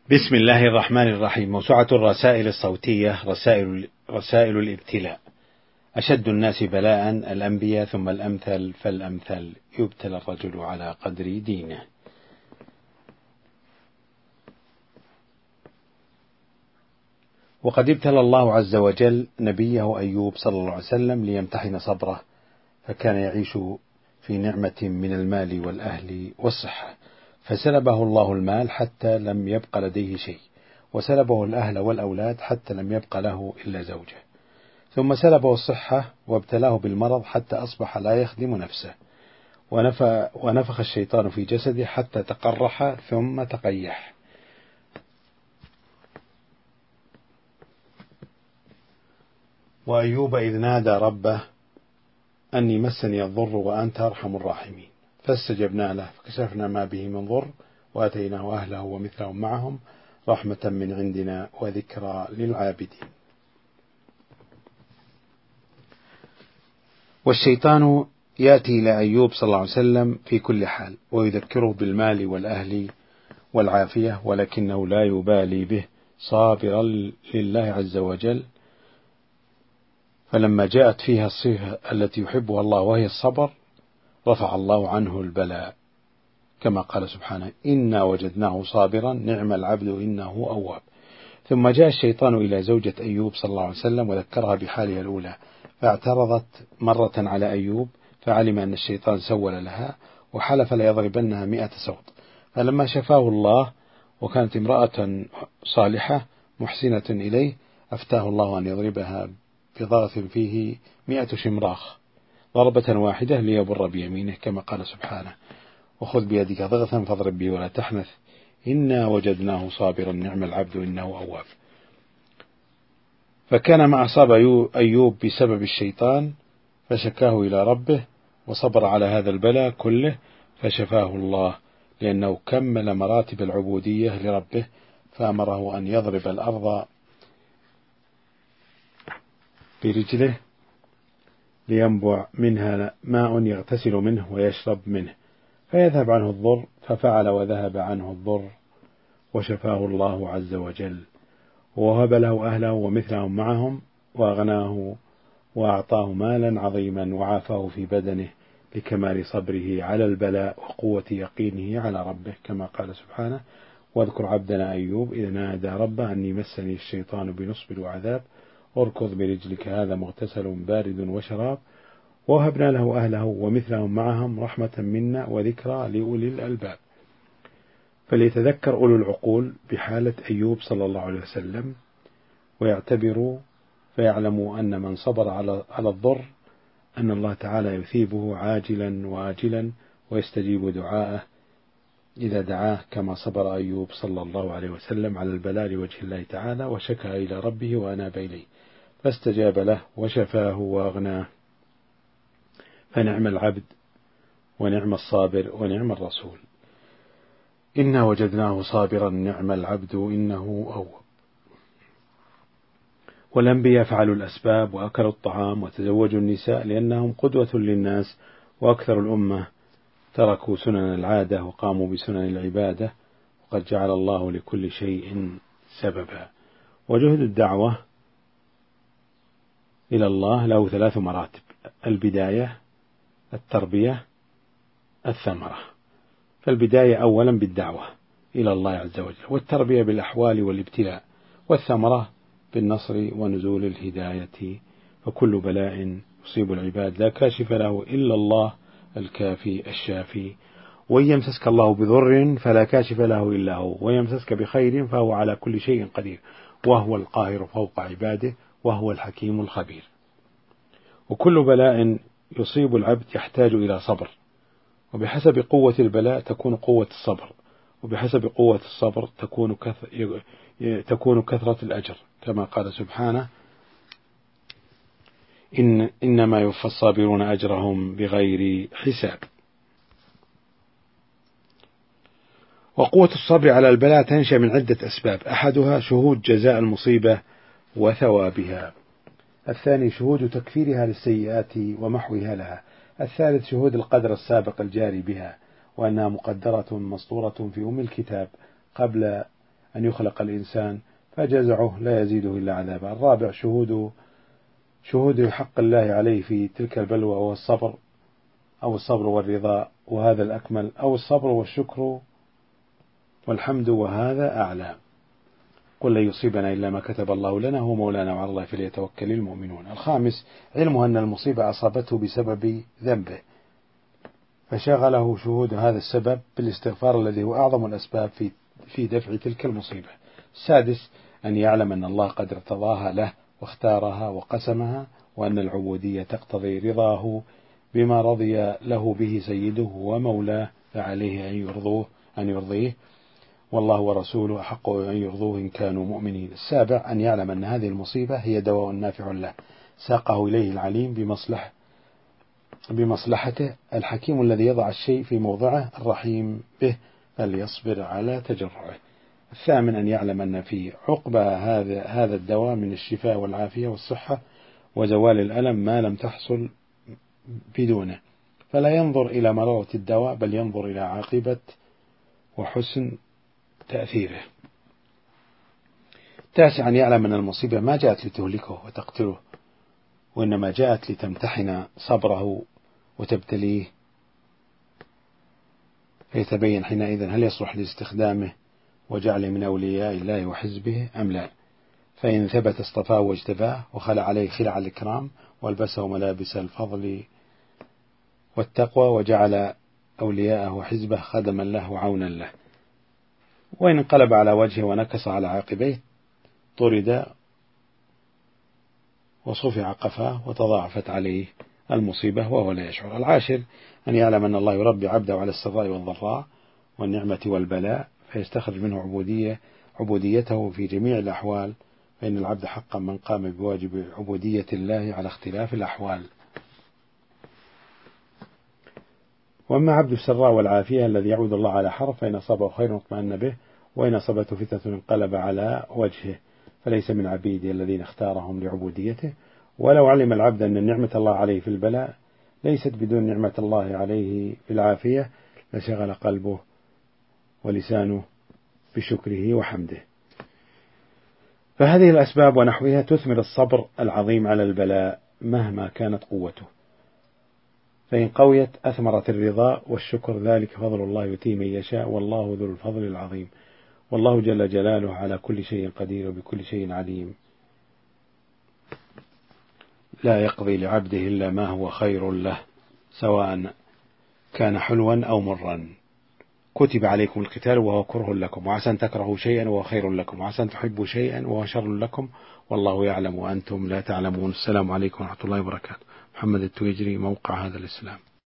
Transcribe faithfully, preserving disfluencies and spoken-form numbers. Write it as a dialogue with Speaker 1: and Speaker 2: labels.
Speaker 1: بسم الله الرحمن الرحيم. موسوعة الرسائل الصوتية رسائل, رسائل الابتلاء. أشد الناس بلاء الأنبياء ثم الأمثل فالأمثل، يبتلى الرجل على قدر دينه. وقد ابتلى الله عز وجل نبيه أيوب صلى الله عليه وسلم ليمتحن صبره، فكان يعيش في نعمة من المال والأهل والصحة، فسلبه الله المال حتى لم يبق لديه شيء، وسلبه الأهل والأولاد حتى لم يبق له إلا زوجه، ثم سلبه الصحة وابتلاه بالمرض حتى أصبح لا يخدم نفسه، ونفخ الشيطان في جسده حتى تقرح ثم تقيح. وأيوب إذ نادى ربه أني مسني الضر وأنت أرحم الراحمين، فاستجبنا له فكشفنا ما به من ضر وآتيناه أهله ومثلهم معهم رحمة من عندنا وذكرى للعابدين. والشيطان يأتي إلى أيوب صلى الله عليه وسلم في كل حال ويذكره بالمال والأهل والعافية، ولكنه لا يبالي به، صابرا لله عز وجل. فلما جاءت فيها الصفة التي يحبها الله وهي الصبر، رفع الله عنه البلاء، كما قال سبحانه: إنا وجدناه صابرا نعم العبد إنه أواب. ثم جاء الشيطان إلى زوجة أيوب صلى الله عليه وسلم وذكرها بحالها الأولى، فاعترضت مرة على أيوب، فعلم أن الشيطان سول لها وحلف ليضربنها مئة صوت، فلما شفاه الله وكانت امرأة صالحة محسنة إليه، أفتاه الله أن يضربها بضغط فيه مئة شمراخ ضربة واحدة ليبر بيمينه، كما قال سبحانه: وخذ بيدك ضغطا فاضرب به ولا تحنث إنا وجدناه صابرا نعم العبد إنه أواب. فكان ما أصاب أيوب بسبب الشيطان، فشكاه إلى ربه وصبر على هذا البلاء كله، فشفاه الله، لأنه كمل مراتب العبودية لربه، فأمره أن يضرب الأرض برجله لينبع منها ماء يغتسل منه ويشرب منه فيذهب عنه الضر، ففعل وذهب عنه الضر وشفاه الله عز وجل، ووهب له أهله ومثلهم معهم وأغناه وأعطاه مالا عظيما وعافاه في بدنه لكمال صبره على البلاء وقوة يقينه على ربه، كما قال سبحانه: واذكر عبدنا أيوب إذ نادى ربه أني مسني الشيطان بنصب وعذاب اركض برجلك هذا مغتسل بارد وشراب ووهبنا له أهله ومثلهم معهم رحمة منا وذكرى لأولي الألباب. فليتذكر أولو العقول بحالة أيوب صلى الله عليه وسلم ويعتبروا فيعلموا أن من صبر على الضر أن الله تعالى يثيبه عاجلا وآجلا ويستجيب دعاءه إذا دعاه، كما صبر أيوب صلى الله عليه وسلم على البلاء لوجه الله تعالى وشكى إلى ربه وأناب إليه فاستجاب له وشفاه وأغناه. فنعم العبد ونعم الصابر ونعم الرسول. إنا وجدناه صابرا نعم العبد إنه أواب. والأنبياء فعلوا الأسباب وأكلوا الطعام وتزوجوا النساء لأنهم قدوة للناس، وأكثر الأمة تركوا سنن العادة وقاموا بسنن العبادة، وقد جعل الله لكل شيء سببا. وجهد الدعوة إلى الله له ثلاث مراتب: البداية، التربية، الثمرة. فالبداية أولا بالدعوة إلى الله عز وجل، والتربية بالأحوال والابتلاء، والثمرة بالنصر ونزول الهداية. فكل بلاء يصيب العباد لا كاشف له إلا الله الكافي الشافي، وإن يمسسك الله بضر فلا كاشف له إلا هو، وإن يمسسك بخير فهو على كل شيء قدير، وهو القاهر فوق عباده، وهو الحكيم الخبير. وكل بلاء يصيب العبد يحتاج إلى صبر، وبحسب قوة البلاء تكون قوة الصبر، وبحسب قوة الصبر تكون كثرة تكون كثرة الأجر، كما قال سبحانه: إن إنما يوفى الصابرون أجرهم بغير حساب. وقوة الصبر على البلاء تنشأ من عدة أسباب: أحدها شهود جزاء المصيبة وثوابها، الثاني شهود تكفيرها للسيئات ومحوها لها، الثالث شهود القدر السابق الجاري بها، وأنها مقدرة مسطورة في أم الكتاب قبل أن يخلق الإنسان فجزعه لا يزيده إلا عذابا. الرابع شهود شهود حق الله عليه في تلك البلوى وهو الصبر أو الصبر والرضا، وهذا الأكمل، أو الصبر والشكر والحمد وهذا أعلى. قل لن يصيبنا إلا ما كتب الله لنا هو مولانا وعلى الله فليتوكل المؤمنون. الخامس علمه أن المصيبة أصابته بسبب ذنبه فشغله شهود هذا السبب بالاستغفار الذي هو أعظم الأسباب في في دفع تلك المصيبة. السادس أن يعلم أن الله قد ارتضاها له واختارها وقسمها، وأن العبودية تقتضي رضاه بما رضي له به سيده ومولاه، فعليه أن يرضوه أن يرضيه، والله ورسوله أحق أن يرضوه إن كانوا مؤمنين. السابع أن يعلم أن هذه المصيبة هي دواء نافع له ساقه إليه العليم بمصلح بمصلحته الحكيم الذي يضع الشيء في موضعه الرحيم به فليصبر على تجرعه. الثامن أن يعلم أن في عقبى هذا هذا الدواء من الشفاء والعافية والصحة وزوال الألم ما لم تحصل بدونه، فلا ينظر إلى مرارة الدواء بل ينظر إلى عاقبة وحسن تأثيره. تاسعا يعلم أن المصيبة ما جاءت لتهلكه وتقتله، وإنما جاءت لتمتحن صبره وتبتليه، فيتبين حينئذ هل يصلح لاستخدامه وجعله من أولياء الله وحزبه أم لا. فإن ثبت اصطفاه واجتباه وخلع عليه خلع الإكرام والبسه ملابس الفضل والتقوى وجعل أولياءه وحزبه خدما له وعونا له. وإن انقلب على وجهه ونكص على عاقبيه طرد وصفع قفاه وتضاعفت عليه المصيبة وهو لا يشعر. العاشر أن يعلم أن الله يربي عبده على السراء والضراء والنعمة والبلاء فيستخرج منه عبودية عبوديته في جميع الأحوال، فإن العبد حقا من قام بواجب عبودية الله على اختلاف الأحوال. وأما عبد السراء والعافية الذي يعود الله على حرف فإن أصابه خير اطمأن به، وإن أصابته فتنة انقلب على وجهه، فليس من عبيده الذين اختارهم لعبوديته. ولو علم العبد أن نعمة الله عليه في البلاء ليست بدون نعمة الله عليه في العافية لشغل قلبه ولسانه بشكره وحمده. فهذه الأسباب ونحوها تثمر الصبر العظيم على البلاء مهما كانت قوته، فإن قويت أثمرت الرضا والشكر، ذلك فضل الله يؤتيه من يشاء والله ذو الفضل العظيم. والله جل جلاله على كل شيء قدير وبكل شيء عليم، لا يقضي لعبده إلا ما هو خير له سواء كان حلوا أو مرا. كتب عليكم القتال وهو كره لكم، وعسى أن تكرهوا شيئا وهو خير لكم، وعسى أن تحبوا شيئا وهو شر لكم، والله يعلم وأنتم لا تعلمون. السلام عليكم ورحمة الله وبركاته. محمد التويجري، موقع هذا الإسلام.